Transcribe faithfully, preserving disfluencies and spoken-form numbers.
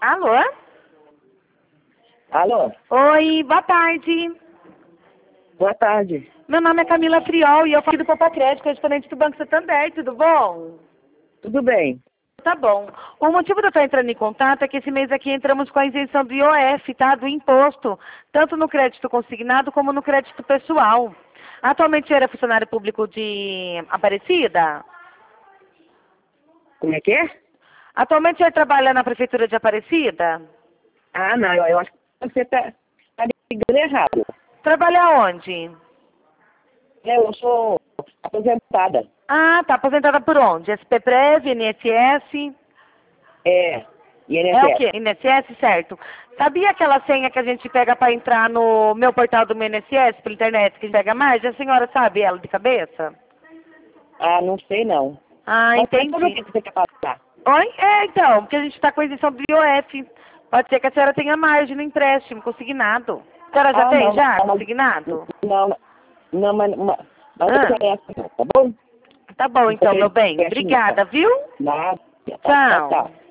Alô? Alô? Oi, boa tarde. Boa tarde. Meu nome é Camila Friol e eu falo do Popacrédito, correspondente do Banco Santander, tudo bom? Tudo bem? Tá bom. O motivo de eu estar entrando em contato é que esse mês aqui entramos com a isenção do I O F, tá? Do imposto, tanto no crédito consignado como no crédito pessoal. Atualmente você era funcionário público de Aparecida? Como é que é? Atualmente você trabalha na Prefeitura de Aparecida? Ah, não, eu, eu acho que você está tá ligando errado. Trabalha onde? É, eu sou aposentada. Ah, tá aposentada por onde? S P Prev, I N S S? É, É o I N S S. quê? I N S S, certo. Sabia aquela senha que a gente pega para entrar no meu portal do meu I N S S, pela internet, que a gente pega mais? A senhora sabe ela de cabeça? Ah, não sei não. Ah, Mas mas sobre o entendi. que você quer falar? Oi? É, então, porque a gente está com a isenção do I O F. Pode ser que a senhora tenha margem no empréstimo consignado. A senhora já Ah, tem, não, já, não, consignado? não, não, não, mas, mas mas não Ah, interessa não, tá bom? tá bom Não então, meu bem. interessa não. Obrigada, viu? Nada. Tá, tá, Tchau. tá.